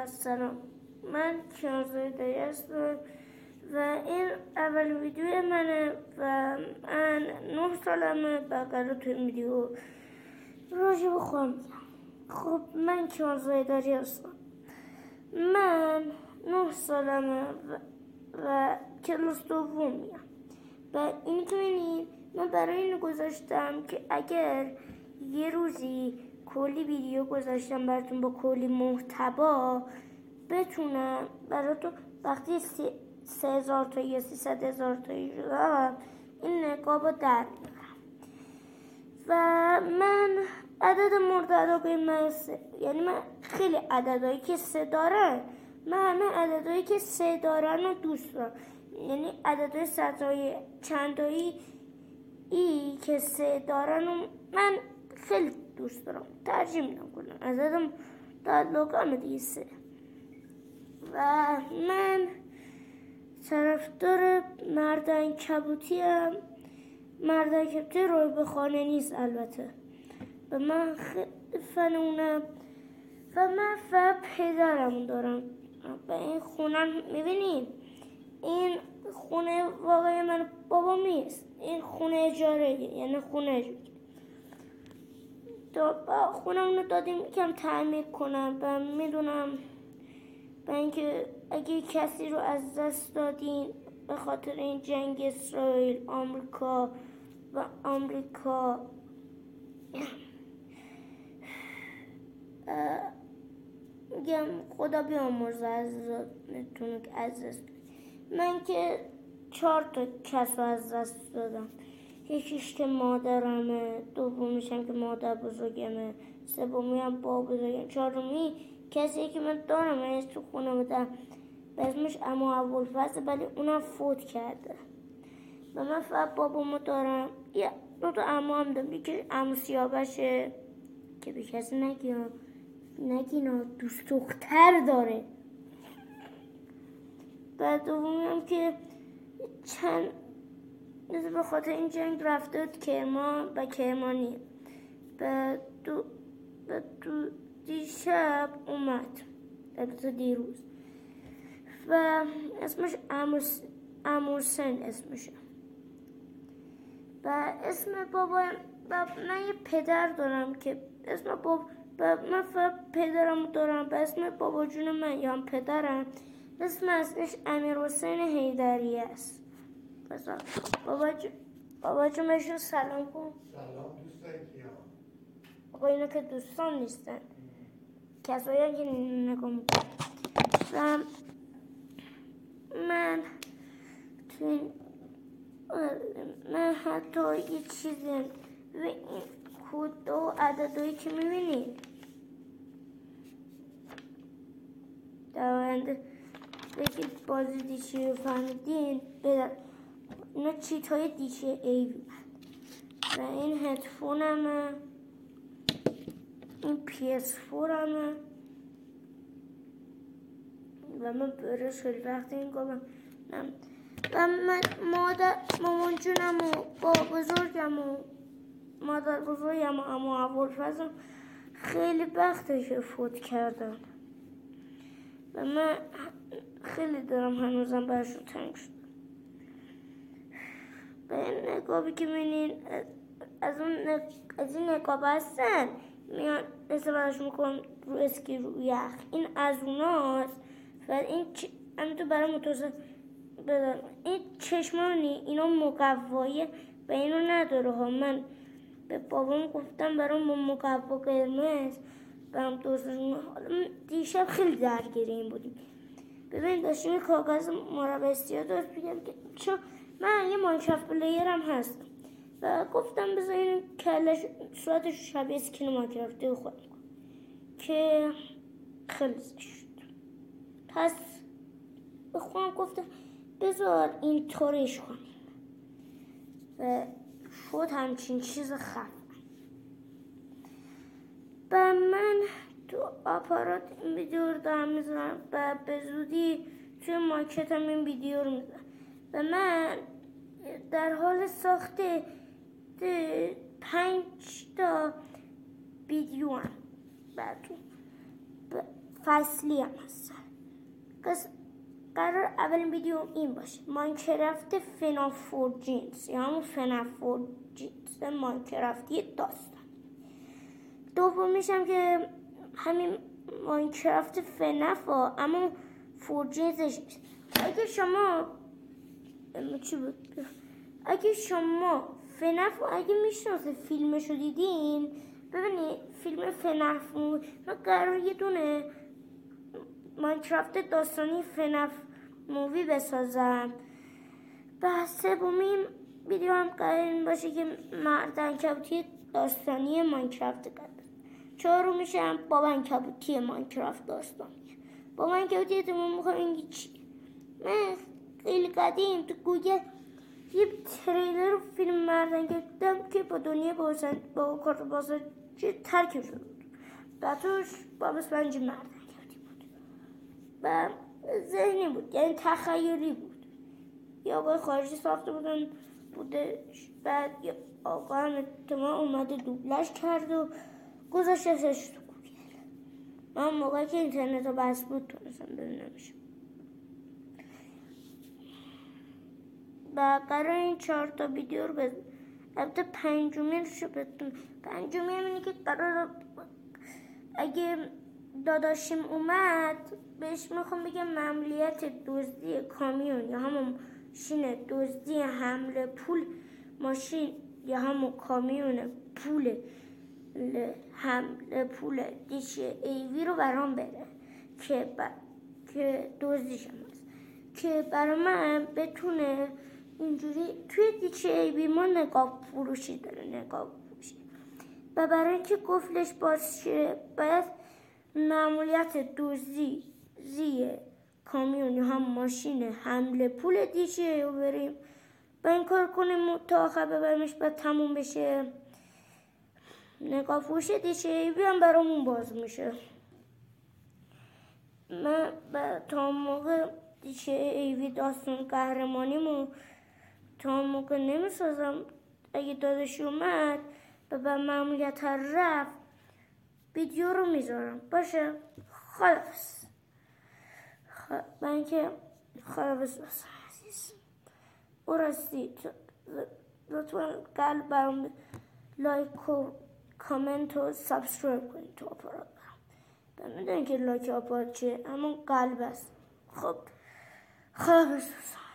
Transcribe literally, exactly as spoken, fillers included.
سلام، من کیانزاده دایی هستم و این اول ویدیو منه و من نه سالمه و قرار تو این ویدیو راجع به خودم میگم. خب من کیانزاده دایی هستم، من نه سالمه و, و کلاس دوم میام و این که می‌بینید من برای اینو گذاشتم که اگر یه روزی کلی ویدیو گذاشتم براتون با کلی محتوا بتونم براتون وقتی سه هزار تا یا سیصد هزار تایی شدم این نقاب رو در میارم. و من عدد مورد علاقه من سه، یعنی من خیلی عددهایی که سه داره، من همه عددهایی که سه دارن رو دوست دارم، یعنی عددهای صدایی چندایی ای که سه دارن و من خیلی دوست دارم، ترجیح میدم کنم عددم تعلقم دیگه سه. و من طرفدار مرد عنکبوتی ام. مرد عنکبوتی روی به خانه نیست البته و من خیلی فن اونم و من فقط پدرم دارم و این خونه میبینید این خونه واقعی من بابا نیست، این خونه اجاره، یعنی خونه اجاره خونم رو دادیم کم تعمیر کنم و میدونم و اینکه اگه کسی رو از دست دادین به خاطر این جنگ اسرائیل آمریکا و آمریکا میگم خدا بیامرزه عزیزاتونو که از دست. من که چهار تا کس رو از دست دادم، یکیش که مادرمه، دومیشم که مادر بزرگمه، سومی هم با بزرگم، چهارمی کسی که من دارم یعنی تو خونه بودم به اسمش عمو ابوالفضل ولی اونم فوت کرده و من فقط بابامو دارم. یه دو تا عمو هم دارم، یکی عمو سیاوشه که به کسی نگیم نگینا دوست دختر داره، بعد دومی هم که چند به خاطر این جنگ رفته بود کرمان و کرمانی و دو و دو دیشب اومد البته دیروز و اسمش عموسن اسمشه و اسم بابا و من یه پدر دارم که اسم بابا و من فقط پدرم دارم و اسم بابا جون من یا هم پدرم اسم اصلش امیرحسین حیدری است. بابا جون بابا جون بهشون سلام کن. سلام دوستان کیا؟ آقا اینا که دوستان نیستن، کسایی که نگاه میکنن. و من تو این من حتی یه چیزی و این کود و عددهایی که میبینید دارنده بگید بازی دیشی رو فهمیدین بدن اینا چیت های دیشی ای و این هدفون همه، این پی اس فور همه و من برش خیلی وقت این گفتم و من مادر مامان جونم و با بزرگم و مادر بزرگم و عمو ابوالفضل خیلی وقتش فوت کردن و من خیلی دارم هنوزم برشون تنگ شد. به این نقابی که میبینین از اون نق... از این نقاب هستن میان استفادهش میکنم رو اسکی رو یخ، این از اوناست و این چ... همین تو برای متوسط بدارم این چشمانی اینا مقوایه و اینو نداره ها. من به بابام گفتم برام مقوا قرمز برام دوستشون. حالا دیشب خیلی درگیر این بودیم، ببین داشتیم کاغذ مربع سیاه درست بگم که چون من یه ماینکرافت پلیرم هستم و گفتم بذار این کلش صورتش شبیه اسکین ماینکرافتی خود کنم که خیلی زشت. پس به خودم گفتم بذار این طوریش کنیم و شد همچین چیز خفن. و من تو آپارات این ویدیو رو دارم میزنم و به زودی توی مارکت هم این ویدیو رو میزنم و من در حال ساخت پنج تا ویدیو هم براتون فصلی هم هست. قرار اول ویدیو این باشه، ماینکرافت فناف فور جینز یا همون فناف فور جینز ماینکرافتی داستان. دومیش هم که همین ماینکرافت فناف ها اما فور جینزش میشه. اگه شما چی بود؟ اگه شما فناف اگه میشناسه فیلمشو دیدین، ببینید فیلم فناف مووی، من قرار یه دونه ماینکرافت داستانی فناف مووی بسازم. و سومین ویدیو هم قرار این باشه که مرد عنکبوتی داستانی ماینکرافت کرد. چهارم میشم بابا عنکبوتی ماینکرافت داستانی. بابا عنکبوتی تو من میخوام این چی؟ من خیلی قدیم تو گوگل یه تریلر فیلم مرد عنکبوتی که با دنیا بازن با کارت بازن چه ترکیب شده بود. بعدش باب اسفنج مرد عنکبوتی بود. و ذهنی بود، یعنی تخیلی بود. یه آقای خارجی ساخته بودن بوده، بعد یه آقا هم احتمال اومده دوبلش کرد و گذاشتش تو گوگل. من موقعی که اینترنت رو بس بود تونستم ببینمش. و قرار این چهار تا ویدیو رو بزن. البته پنجمی رو بهتون پنجمی هم اینه که قرار اگه داداشیم اومد بهش میخوام بگم ممنوعیت دزدی کامیون یا همون ماشین دزدی حمل پول ماشین یا همون کامیون پول حمل پول دیش ایوی رو برام بده که ب... که دزدیشم هست که برای من بتونه اینجوری توی دیچ ایوی ما نقاب فروشی داره نقاب فروشی و برای اینکه قفلش باز شه باید مأموریت دزدی زی کامیون یا هم ماشین حمل پول دیشه رو بریم و این کار کنیم تا آخر ببریمش باید تموم بشه. نقاب فروش دیشه ایوی هم برامون باز میشه. من تا موقع دیشه ایوی داستان قهرمانیمو تا موقع نمیسازم. اگه داداشی اومد و به مأموریت رفت ویدیو رو میذارم باشه. خلاص من که خلاص عزیز او راستی لطفا قلب برام لایک و کامنت و سابسکرایب کنید تو آپارات برام. میدونی که لایک آپارات چیه؟ همون قلب است. خب خلاص